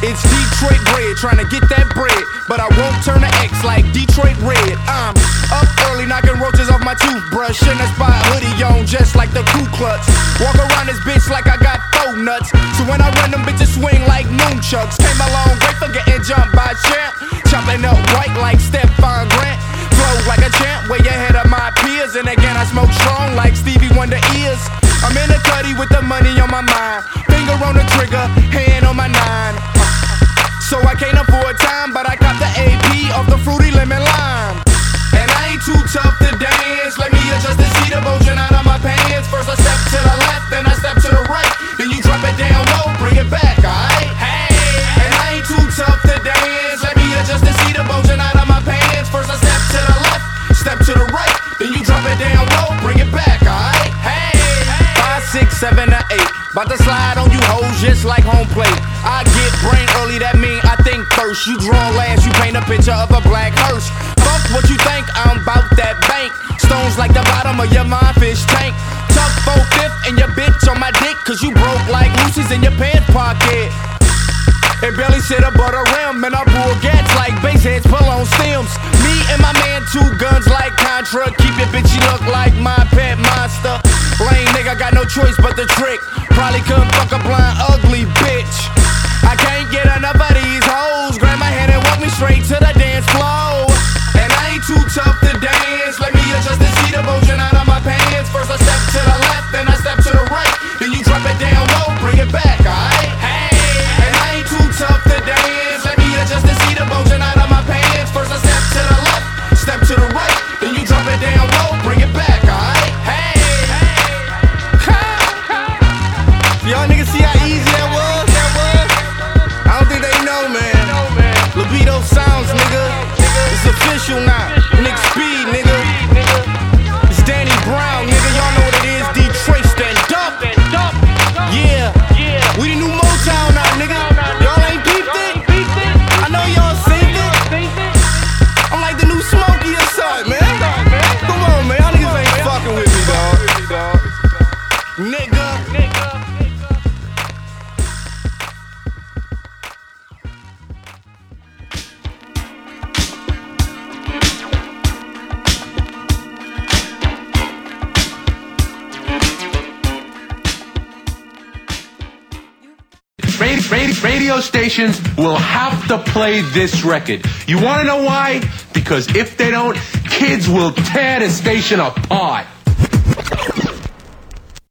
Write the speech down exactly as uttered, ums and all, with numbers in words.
It's Detroit bread, trying to get that bread, but I won't turn to X like Detroit red. I'm up early, knocking roaches off my toothbrush, in a spot hoodie on, just like the Ku Klux. Walk around this bitch like I got four nuts, so when I run them bitches swing like moonchucks. Came a long way for getting jumped by champ, chopping up white like Stephon Grant. Flow like a champ, way ahead of my peers, and again I smoke strong like Stevie Wonder is. I'm in the cutty with the money on my mind, finger on the trigger, hand on my nine. So I can't afford time, but I got the A P off the fruity lemon lime. And I ain't too tough to dance, let me adjust the seat bulging out of my pants. First I step to the left, then I step to the right, then you drop it down low, bring it back, alright? Hey. And I ain't too tough to dance, let me adjust the seat bulging out of my pants. First I step to the left, step to the right, then you drop it down low, bring it back, alright? Hey. Five, six, seven, or eight, bout to slide on you hoes just like home plate. I get brain early, that mean I think first. You draw last, you paint a picture of a black hearse. Fuck what you think, I'm bout that bank. Stones like the bottom of your mindfish tank. Tuck four-fifth and your bitch on my dick, cause you broke like Lucy's in your pants pocket. It barely sit above the rim, and I pull gats like bass heads pull on stems. Me and my man, two guns like Contra. Keep your bitchy look like my pet monster. Lame nigga got no choice but the trick. Probably couldn't fuck a blind ugly bitch. I can't get enough of these hoes. Grab my hand and walk me straight to the dance floor. And I ain't too tough to dance, let me adjust the seat bulging out of my pants. First I step to the left, then I step to the right, then you drop it down low, bring it back, alright? Hey. And I ain't too tough to dance, let me adjust the seat bulging out of my pants. First I step to the left, step to the right, then you drop it down low, bring it back, alright? Hey. Y'all niggas see how easy that was? That was? I don't think they know, man. Libido Sounds, nigga. It's official now. Nick Speed, nigga. It's Danny Brown, nigga. Y'all know what it is. Detroit, stand up. Yeah. We the new Motown now, nigga. Y'all ain't peeped it? I know y'all seen it. I'm like the new Smokey or something, man. Come on, man. Y'all niggas ain't fucking with me, dog. Nigga. Radio stations will have to play this record. You want to know why? Because if they don't, kids will tear the station apart.